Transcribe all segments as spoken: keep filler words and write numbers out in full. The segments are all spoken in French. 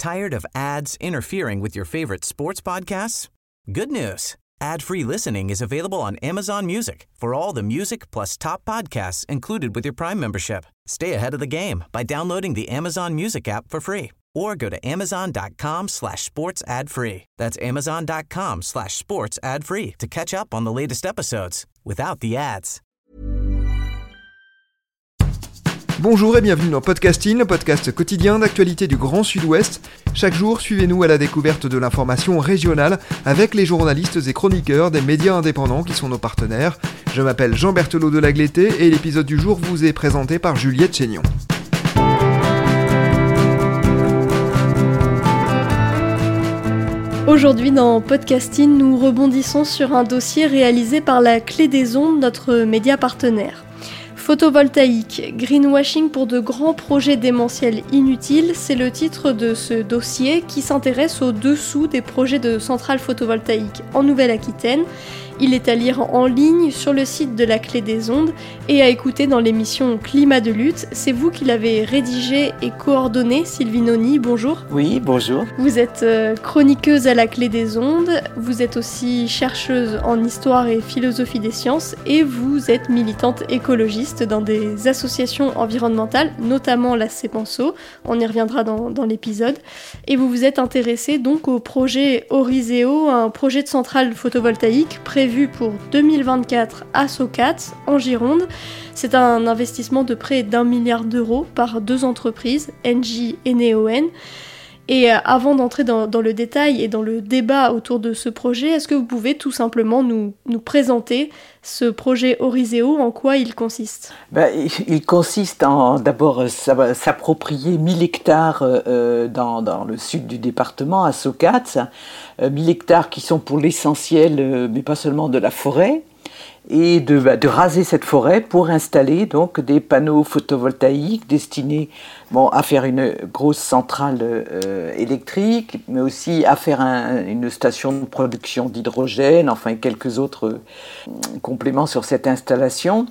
Tired of ads interfering with your favorite sports podcasts? Good news. Ad-free listening is available on Amazon Music for all the music plus top podcasts included with your Prime membership. Stay ahead of the game by downloading the Amazon Music app for free or go to amazon.com slash sports ad free. That's amazon.com slash sports ad free to catch up on the latest episodes without the ads. Bonjour et bienvenue dans Podcasting, le podcast quotidien d'actualité du Grand Sud-Ouest. Chaque jour, suivez-nous à la découverte de l'information régionale avec les journalistes et chroniqueurs des médias indépendants qui sont nos partenaires. Je m'appelle Jean Berthelot de Lagleté et l'épisode du jour vous est présenté par Juliette Chénion. Aujourd'hui dans Podcasting, nous rebondissons sur un dossier réalisé par la Clé des Ondes, notre média partenaire. Photovoltaïque, greenwashing pour de grands projets démentiels inutiles, c'est le titre de ce dossier qui s'intéresse au dessous des projets de centrales photovoltaïques en Nouvelle-Aquitaine. Il est à lire en ligne sur le site de la Clé des Ondes et à écouter dans l'émission Climat de lutte. C'est vous qui l'avez rédigé et coordonné, Sylvie Noni, bonjour. Oui, bonjour. Vous êtes euh, chroniqueuse à la Clé des Ondes, vous êtes aussi chercheuse en histoire et philosophie des sciences et vous êtes militante écologiste dans des associations environnementales, notamment la CEPANSO, on y reviendra dans, dans l'épisode. Et vous vous êtes intéressée donc au projet Oriseo, un projet de centrale photovoltaïque prévu Prévu pour deux mille vingt-quatre à Socat, en Gironde. C'est un investissement de près d'un milliard d'euros par deux entreprises, Engie et Neoen. Et avant d'entrer dans, dans le détail et dans le débat autour de ce projet, est-ce que vous pouvez tout simplement nous, nous présenter ce projet Oriseo, en quoi il consiste ? Ben, il consiste en d'abord s'approprier mille hectares euh, dans, dans le sud du département, à Socat, euh, mille hectares qui sont pour l'essentiel, euh, mais pas seulement de la forêt, et de, de raser cette forêt pour installer donc des panneaux photovoltaïques destinés bon, à faire une grosse centrale euh, électrique, mais aussi à faire un, une station de production d'hydrogène, enfin quelques autres euh, compléments sur cette installation.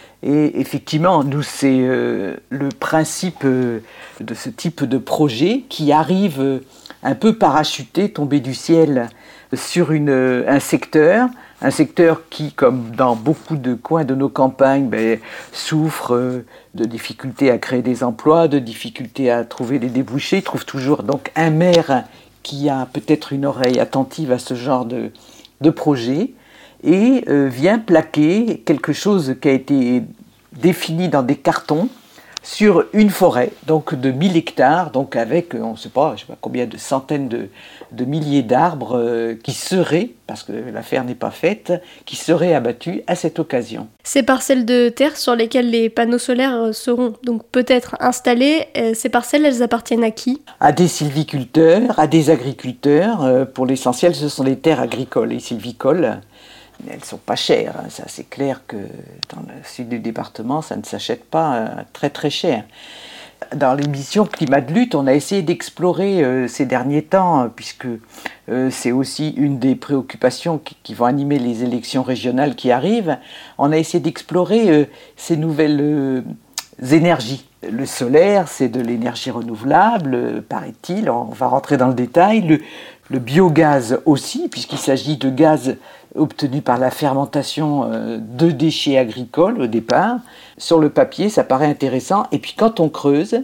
Et effectivement, nous, c'est euh, le principe euh, de ce type de projet qui arrive euh, un peu parachuté, tombé du ciel sur une, un secteur, un secteur qui, comme dans beaucoup de coins de nos campagnes, ben, souffre euh, de difficultés à créer des emplois, de difficultés à trouver des débouchés. Il trouve toujours donc un maire qui a peut-être une oreille attentive à ce genre de, de projet et euh, vient plaquer quelque chose qui a été défini dans des cartons sur une forêt, donc de mille hectares, donc avec, on ne sait pas, je sais pas combien de centaines de, de milliers d'arbres euh, qui seraient, parce que l'affaire n'est pas faite, qui seraient abattus à cette occasion. Ces parcelles de terre sur lesquelles les panneaux solaires seront donc peut-être installés, euh, ces parcelles, elles appartiennent à qui ? À des sylviculteurs, à des agriculteurs. Euh, pour l'essentiel, ce sont des terres agricoles et sylvicoles. Elles ne sont pas chères, hein. Ça, c'est clair que dans le sud du département, ça ne s'achète pas euh, très très cher. Dans l'émission Climat de lutte, on a essayé d'explorer euh, ces derniers temps, euh, puisque euh, c'est aussi une des préoccupations qui, qui vont animer les élections régionales qui arrivent. On a essayé d'explorer euh, ces nouvelles euh, énergies. Le solaire, c'est de l'énergie renouvelable, euh, paraît-il, on va rentrer dans le détail. Le, le biogaz aussi, puisqu'il s'agit de gaz obtenu par la fermentation de déchets agricoles au départ. Sur le papier, ça paraît intéressant. Et puis quand on creuse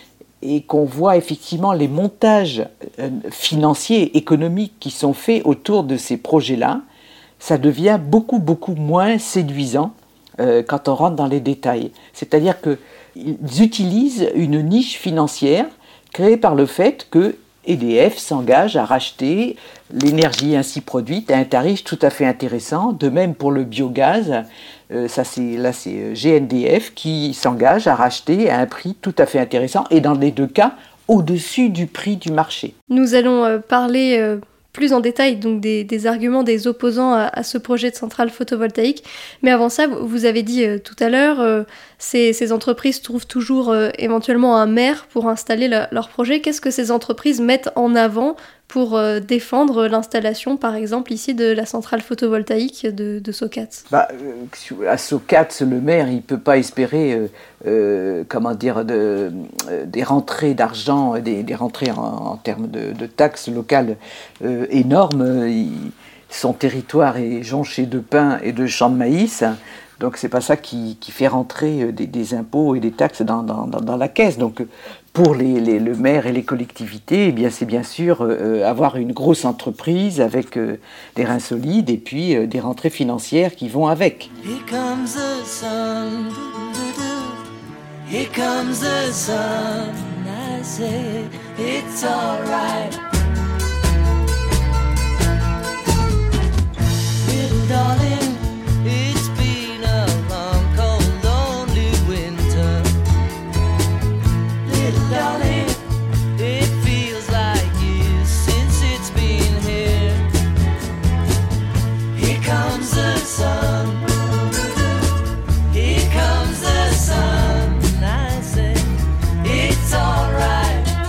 et qu'on voit effectivement les montages financiers et économiques qui sont faits autour de ces projets-là, ça devient beaucoup, beaucoup moins séduisant euh, quand on rentre dans les détails. C'est-à-dire qu'ils utilisent une niche financière créée par le fait que E D F s'engage à racheter l'énergie ainsi produite à un tarif tout à fait intéressant. De même pour le biogaz, euh, ça c'est, là c'est G N D F qui s'engage à racheter à un prix tout à fait intéressant et dans les deux cas au-dessus du prix du marché. Nous allons euh, parler euh, plus en détail donc des, des arguments des opposants à, à ce projet de centrale photovoltaïque. Mais avant ça, vous avez dit euh, tout à l'heure, euh, ces, ces entreprises trouvent toujours euh, éventuellement un maire pour installer la, leur projet. Qu'est-ce que ces entreprises mettent en avant pour euh, défendre l'installation, par exemple, ici de la centrale photovoltaïque de, de Socats? Bah, euh, à Socats, le maire, il ne peut pas espérer euh, euh, comment dire, de, euh, des rentrées d'argent, des, des rentrées en, en termes de, de taxes locales euh, énormes. Il, son territoire est jonché de pins et de champs de maïs. Donc c'est pas ça qui, qui fait rentrer des, des impôts et des taxes dans, dans, dans la caisse. Donc pour les, les, le maire et les collectivités, eh bien, c'est bien sûr euh, avoir une grosse entreprise avec euh, des reins solides et puis euh, des rentrées financières qui vont avec. Here comes the sun, here comes the sun, I say it's all right. Little darling, it's been a long, cold, lonely winter. Little darling, it feels like years since it's been here. Here comes the sun, here comes the sun, I say it's all right.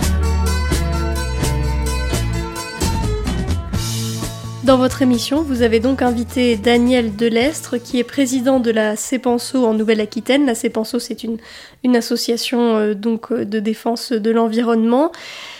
Dans votre émission, vous avez donc invité Daniel Delestre, qui est président de la CEPANSO en Nouvelle-Aquitaine. La CEPANSO, c'est une, une association euh, donc, de défense de l'environnement.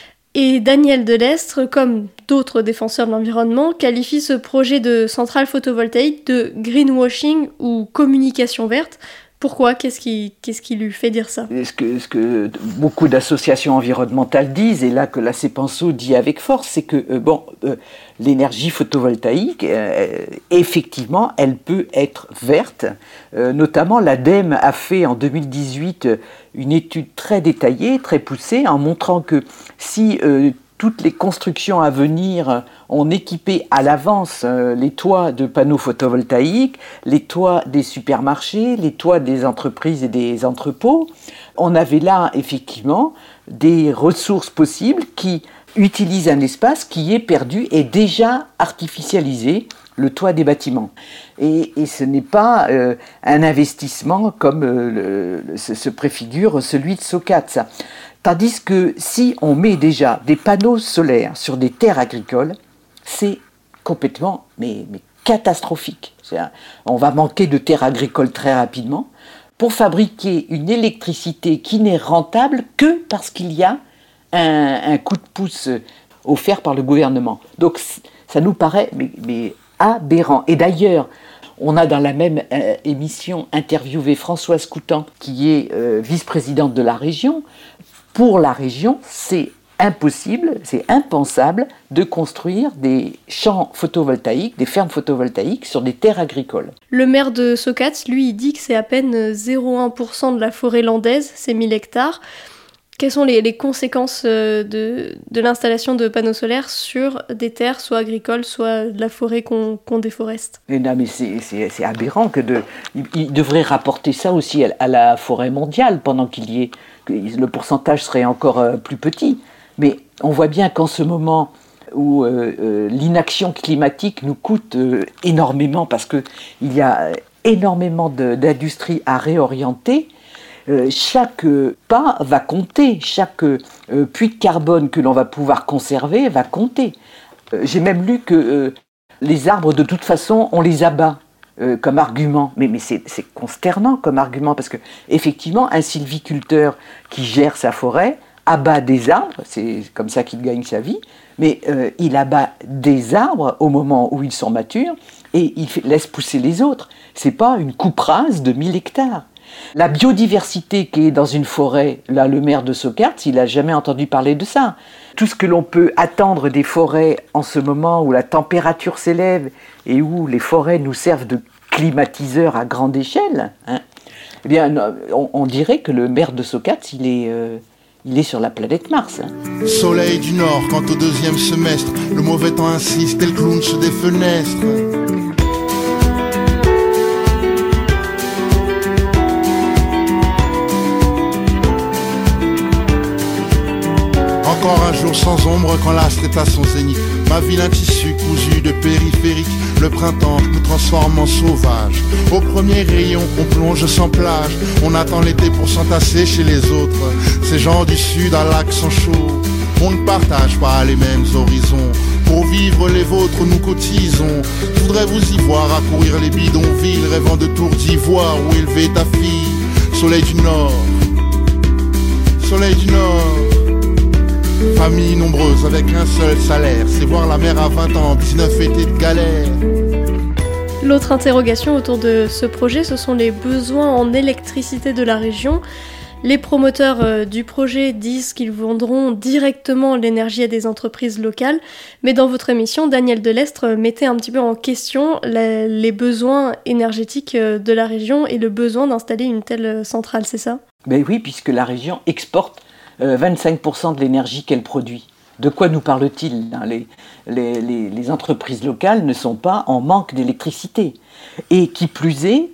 Et Daniel Delestre, comme d'autres défenseurs de l'environnement, qualifie ce projet de centrale photovoltaïque de greenwashing ou communication verte. Pourquoi ? Qu'est-ce qui, qu'est-ce qui lui fait dire ça ? Ce que, ce que beaucoup d'associations environnementales disent, et là que la CEPANSO dit avec force, c'est que euh, bon, euh, l'énergie photovoltaïque, euh, effectivement, elle peut être verte. Euh, notamment, l'ADEME a fait en deux mille dix-huit une étude très détaillée, très poussée, en montrant que si euh, toutes les constructions à venir ont équipé à l'avance euh, les toits de panneaux photovoltaïques, les toits des supermarchés, les toits des entreprises et des entrepôts. On avait là effectivement des ressources possibles qui utilisent un espace qui est perdu et déjà artificialisé, le toit des bâtiments. Et, et ce n'est pas euh, un investissement comme euh, le, se, se préfigure celui de Socats. Tandis que si on met déjà des panneaux solaires sur des terres agricoles, c'est complètement mais, mais catastrophique. C'est-à-dire, on va manquer de terres agricoles très rapidement pour fabriquer une électricité qui n'est rentable que parce qu'il y a un, un coup de pouce offert par le gouvernement. Donc ça nous paraît mais, mais aberrant. Et d'ailleurs, on a dans la même euh, émission interviewé Françoise Coutan, qui est euh, vice-présidente de la région. Pour la région, c'est impossible, c'est impensable de construire des champs photovoltaïques, des fermes photovoltaïques sur des terres agricoles. Le maire de Socats, lui, il dit que c'est à peine zéro virgule un pour cent de la forêt landaise, c'est mille hectares. Quelles sont les, les conséquences de, de l'installation de panneaux solaires sur des terres, soit agricoles, soit de la forêt qu'on, qu'on déforeste ? Et non, mais c'est, c'est, c'est aberrant que de, il, il devrait rapporter ça aussi à, à la forêt mondiale pendant qu'il y ait, que le pourcentage serait encore euh, plus petit. Mais on voit bien qu'en ce moment où euh, euh, l'inaction climatique nous coûte euh, énormément parce qu'il y a énormément de, d'industries à réorienter, Euh, chaque euh, pas va compter, chaque euh, puits de carbone que l'on va pouvoir conserver va compter. Euh, j'ai même lu que euh, les arbres, de toute façon, on les abat euh, comme argument. Mais, mais c'est, c'est consternant comme argument, parce que effectivement, un sylviculteur qui gère sa forêt abat des arbres, c'est comme ça qu'il gagne sa vie, mais euh, il abat des arbres au moment où ils sont matures et il fait, laisse pousser les autres. C'est pas une coupe rase de mille hectares. La biodiversité qui est dans une forêt, là le maire de Socats, il n'a jamais entendu parler de ça. Tout ce que l'on peut attendre des forêts en ce moment où la température s'élève et où les forêts nous servent de climatiseurs à grande échelle, hein, eh bien on, on dirait que le maire de Socats, il est, euh, il est sur la planète Mars. Hein. Soleil du Nord, quant au deuxième semestre, le mauvais temps insiste, tel clownche des fenêtres. Encore un jour sans ombre quand l'astre est à son zénith. Ma ville un tissu cousu de périphérique. Le printemps nous transforme en sauvages. Au premier rayon on plonge sans plage. On attend l'été pour s'entasser chez les autres. Ces gens du sud à l'accent chaud On ne partage pas les mêmes horizons. Pour vivre les vôtres, nous cotisons. Je voudrais vous y voir accourir les bidonvilles, rêvant de tours d'ivoire où élever ta fille. Soleil du Nord, soleil du Nord. Famille nombreuse avec un seul salaire. C'est voir la mer à vingt ans, dix-neuf étés de galère. L'autre interrogation autour de ce projet, ce sont les besoins en électricité de la région. Les promoteurs euh, du projet disent qu'ils vendront directement l'énergie à des entreprises locales, mais dans votre émission, Daniel Delestre mettait un petit peu en question la, les besoins énergétiques de la région et le besoin d'installer une telle centrale, c'est ça ? Ben oui, puisque la région exporte euh, vingt-cinq pour cent de l'énergie qu'elle produit. De quoi nous parle-t-il ? les, les, les, les entreprises locales ne sont pas en manque d'électricité. Et qui plus est,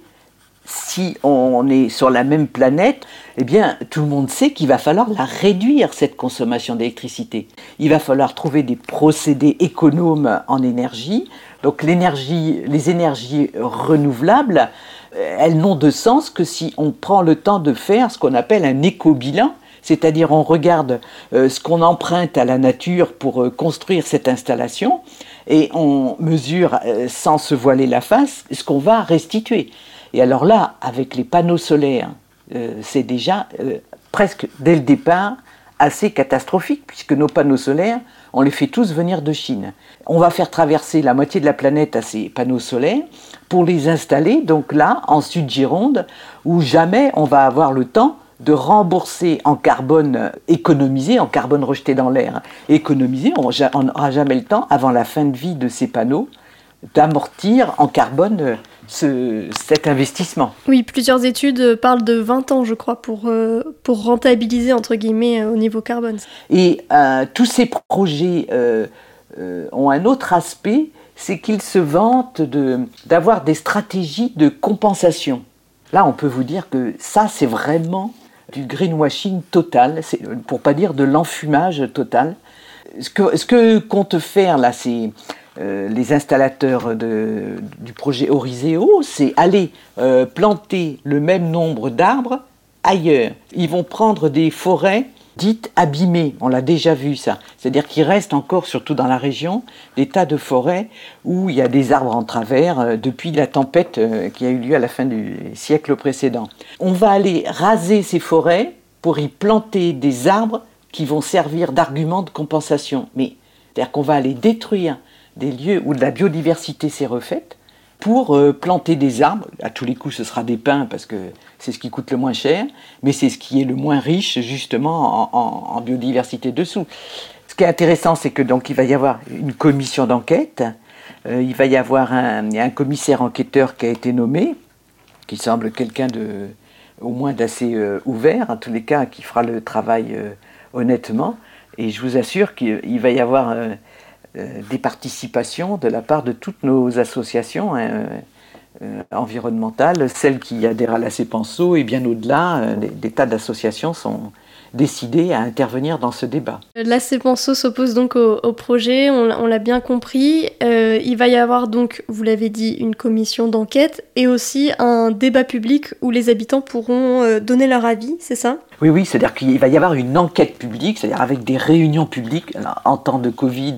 si on est sur la même planète, eh bien, tout le monde sait qu'il va falloir la réduire, cette consommation d'électricité. Il va falloir trouver des procédés économes en énergie. Donc l'énergie, les énergies renouvelables, elles n'ont de sens que si on prend le temps de faire ce qu'on appelle un éco-bilan, c'est-à-dire on regarde euh, ce qu'on emprunte à la nature pour euh, construire cette installation et on mesure, euh, sans se voiler la face, ce qu'on va restituer. Et alors là, avec les panneaux solaires, euh, c'est déjà euh, presque dès le départ assez catastrophique, puisque nos panneaux solaires, on les fait tous venir de Chine. On va faire traverser la moitié de la planète à ces panneaux solaires pour les installer, donc là, en Sud-Gironde, où jamais on va avoir le temps de rembourser en carbone économisé, en carbone rejeté dans l'air, économisé, on n'aura jamais le temps, avant la fin de vie de ces panneaux, d'amortir en carbone ce, cet investissement. Oui, plusieurs études parlent de vingt ans, je crois, pour, euh, pour rentabiliser, entre guillemets, au niveau carbone. Et euh, tous ces projets euh, euh, ont un autre aspect, c'est qu'ils se vantent de, d'avoir des stratégies de compensation. Là, on peut vous dire que ça, c'est vraiment du greenwashing total, c'est, pour pas dire de l'enfumage total. Ce que, ce que comptent faire là, c'est euh, les installateurs de, du projet Oriseo, c'est aller euh, planter le même nombre d'arbres ailleurs. Ils vont prendre des forêts dites abîmées, on l'a déjà vu ça. C'est-à-dire qu'il reste encore, surtout dans la région, des tas de forêts où il y a des arbres en travers euh, depuis la tempête euh, qui a eu lieu à la fin du siècle précédent. On va aller raser ces forêts pour y planter des arbres qui vont servir d'argument de compensation. Mais c'est-à-dire qu'on va aller détruire des lieux où de la biodiversité s'est refaite pour euh, planter des arbres. À tous les coups, ce sera des pins parce que c'est ce qui coûte le moins cher, mais c'est ce qui est le moins riche justement en, en, en biodiversité dessous. Ce qui est intéressant, c'est que donc il va y avoir une commission d'enquête, euh, il va y avoir un, un commissaire enquêteur qui a été nommé, qui semble quelqu'un de au moins d'assez euh, ouvert, en tous les cas, qui fera le travail euh, honnêtement. Et je vous assure qu'il va y avoir euh, euh, des participations de la part de toutes nos associations hein, euh, environnementales, celles qui adhèrent à la CEPANSO et bien au-delà, euh, des, des tas d'associations sont décidées à intervenir dans ce débat. La CEPANSO s'oppose donc au, au projet, on, on l'a bien compris. Euh, il va y avoir donc, vous l'avez dit, une commission d'enquête et aussi un débat public où les habitants pourront euh, donner leur avis, c'est ça ? Oui, oui, c'est-à-dire qu'il va y avoir une enquête publique, c'est-à-dire avec des réunions publiques. Alors, en temps de Covid,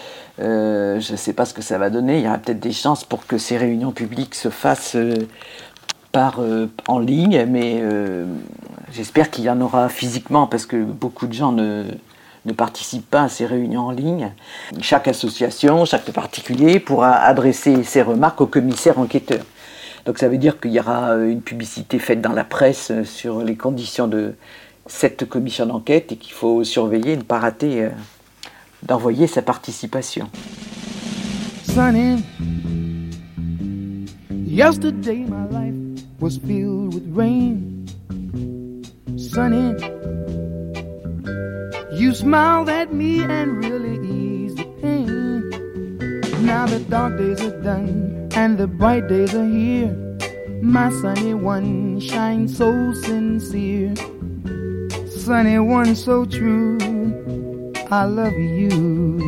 euh, je ne sais pas ce que ça va donner, il y aura peut-être des chances pour que ces réunions publiques se fassent euh, par, euh, en ligne, mais euh, j'espère qu'il y en aura physiquement parce que beaucoup de gens ne, ne participent pas à ces réunions en ligne. Chaque association, chaque particulier pourra adresser ses remarques au commissaire enquêteur. Donc ça veut dire qu'il y aura une publicité faite dans la presse sur les conditions de cette commission d'enquête et qu'il faut surveiller et ne pas rater euh, d'envoyer sa participation. Sunny, yesterday my life was filled with rain. Sunny, you smiled at me and really eased the pain. Now the dark days are done and the bright days are here. My sunny one shines so sincere. Sunny one so true, I love you.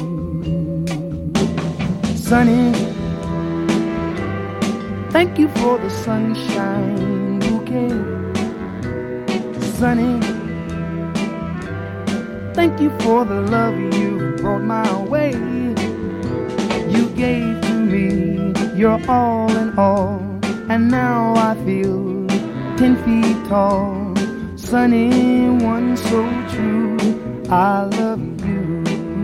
Sunny, thank you for the sunshine bouquet. Sunny, thank you for the love you brought my way. You gave to me your all in all, and now I feel ten feet tall. Sunny one so true, I love you.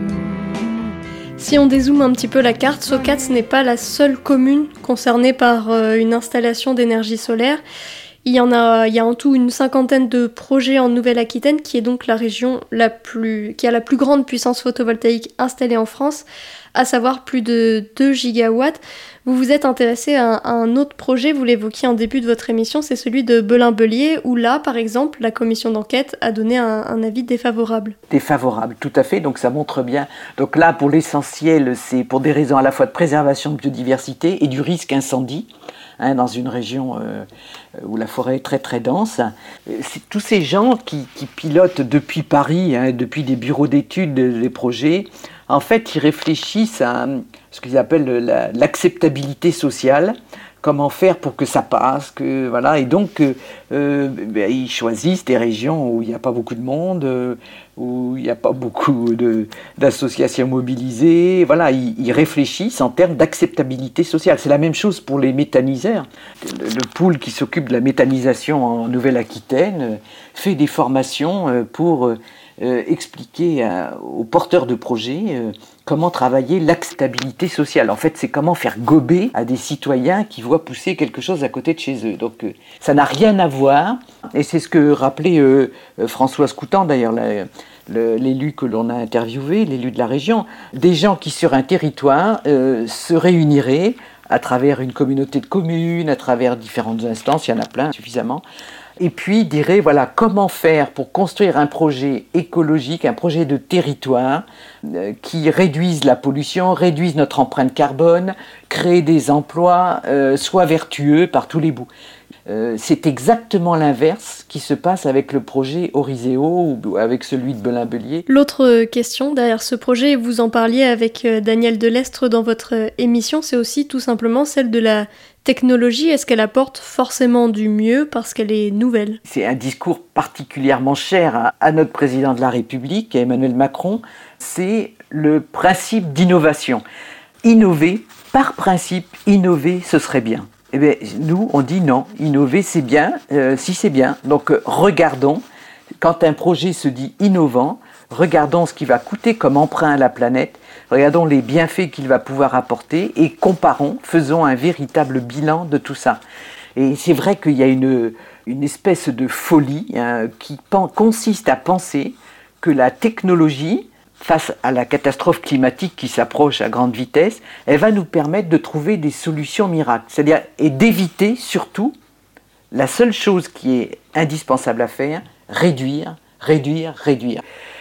Si on dézoome un petit peu la carte, Socats n'est pas la seule commune concernée par euh, une installation d'énergie solaire. Il y en a, il y a en tout une cinquantaine de projets en Nouvelle-Aquitaine, qui est donc la région la plus, qui a la plus grande puissance photovoltaïque installée en France, à savoir plus de deux gigawatts. Vous vous êtes intéressé à un, à un autre projet, vous l'évoquiez en début de votre émission, c'est celui de Belin-Bellier, où là, par exemple, la commission d'enquête a donné un, un avis défavorable. Défavorable, tout à fait, donc ça montre bien. Donc là, pour l'essentiel, c'est pour des raisons à la fois de préservation de biodiversité et du risque incendie. Hein, dans une région euh, où la forêt est très très dense. C'est tous ces gens qui, qui pilotent depuis Paris, hein, depuis des bureaux d'études des projets, en fait, ils réfléchissent à ce qu'ils appellent la, l'acceptabilité sociale, comment faire pour que ça passe, que, voilà, et donc euh, ben, ils choisissent des régions où il n'y a pas beaucoup de monde, euh, où il n'y a pas beaucoup de, d'associations mobilisées, voilà, ils, ils réfléchissent en termes d'acceptabilité sociale. C'est la même chose pour les méthaniseurs. Le, le pôle qui s'occupe de la méthanisation en Nouvelle-Aquitaine euh, fait des formations euh, pour euh, euh, expliquer euh, aux porteurs de projets euh, comment travailler l'acceptabilité sociale. En fait, c'est comment faire gober à des citoyens qui voient pousser quelque chose à côté de chez eux. Donc, euh, ça n'a rien à voir. Et c'est ce que rappelait euh, Françoise Coutan, d'ailleurs, la, le, l'élu que l'on a interviewé, l'élu de la région. Des gens qui, sur un territoire, euh, se réuniraient à travers une communauté de communes, à travers différentes instances, il y en a plein, suffisamment, et puis dirait, voilà, comment faire pour construire un projet écologique, un projet de territoire euh, qui réduise la pollution, réduise notre empreinte carbone, crée des emplois, euh, soit vertueux par tous les bouts. Euh, c'est exactement l'inverse qui se passe avec le projet Oriseo ou avec celui de Belin-Bellier. L'autre question derrière ce projet, vous en parliez avec Daniel Delestre dans votre émission, c'est aussi tout simplement celle de la technologie. Est-ce qu'elle apporte forcément du mieux parce qu'elle est nouvelle ? C'est un discours particulièrement cher à, à notre président de la République, à Emmanuel Macron, c'est le principe d'innovation. Innover, par principe, innover, ce serait bien. Eh bien, nous, on dit non, innover, c'est bien, euh, si c'est bien. Donc, euh, regardons, quand un projet se dit innovant, regardons ce qu'il va coûter comme emprunt à la planète, regardons les bienfaits qu'il va pouvoir apporter et comparons, faisons un véritable bilan de tout ça. Et c'est vrai qu'il y a une, une espèce de folie hein, qui pen- consiste à penser que la technologie, face à la catastrophe climatique qui s'approche à grande vitesse, elle va nous permettre de trouver des solutions miracles. C'est-à-dire, et d'éviter surtout, la seule chose qui est indispensable à faire, réduire, réduire, réduire.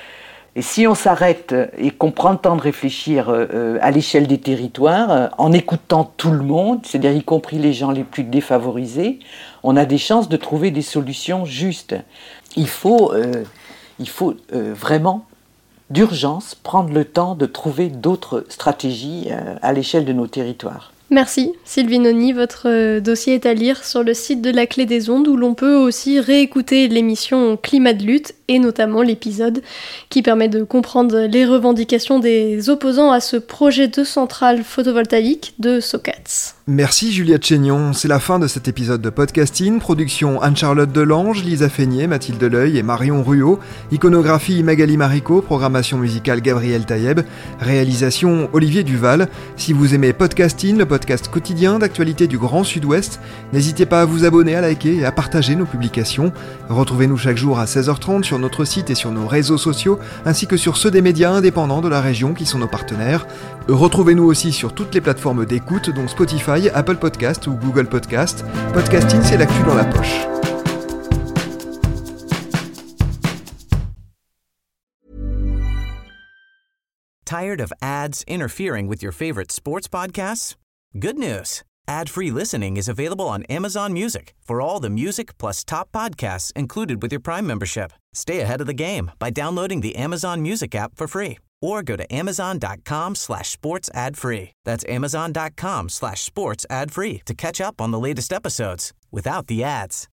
Et si on s'arrête et qu'on prend le temps de réfléchir euh, à l'échelle des territoires, euh, en écoutant tout le monde, c'est-à-dire y compris les gens les plus défavorisés, on a des chances de trouver des solutions justes. Il faut, euh, il faut euh, vraiment d'urgence prendre le temps de trouver d'autres stratégies euh, à l'échelle de nos territoires. Merci Sylvie Noni, votre dossier est à lire sur le site de la Clé des Ondes où l'on peut aussi réécouter l'émission Climat de lutte et notamment l'épisode qui permet de comprendre les revendications des opposants à ce projet de centrale photovoltaïque de Socats. Merci Juliette Chénion, c'est la fin de cet épisode de Podcasting, production Anne-Charlotte Delange, Lisa Feignet, Mathilde Leuil et Marion Ruot, iconographie Magali Marico, programmation musicale Gabriel Taïeb, réalisation Olivier Duval. Si vous aimez Podcasting, le podcast quotidien d'actualité du Grand Sud-Ouest, n'hésitez pas à vous abonner, à liker et à partager nos publications. Retrouvez-nous chaque jour à seize heures trente sur notre site et sur nos réseaux sociaux, ainsi que sur ceux des médias indépendants de la région qui sont nos partenaires. Retrouvez-nous aussi sur toutes les plateformes d'écoute, dont Spotify, Apple Podcast ou Google Podcast. Podcasting, c'est l'actu dans la poche. Tired of ads interfering with your favorite sports podcasts? Good news. Ad-free listening is available on Amazon Music for all the music plus top podcasts included with your Prime membership. Stay ahead of the game by downloading the Amazon Music app for free or go to amazon.com slash sports ad free. That's amazon.com slash sports ad free to catch up on the latest episodes without the ads.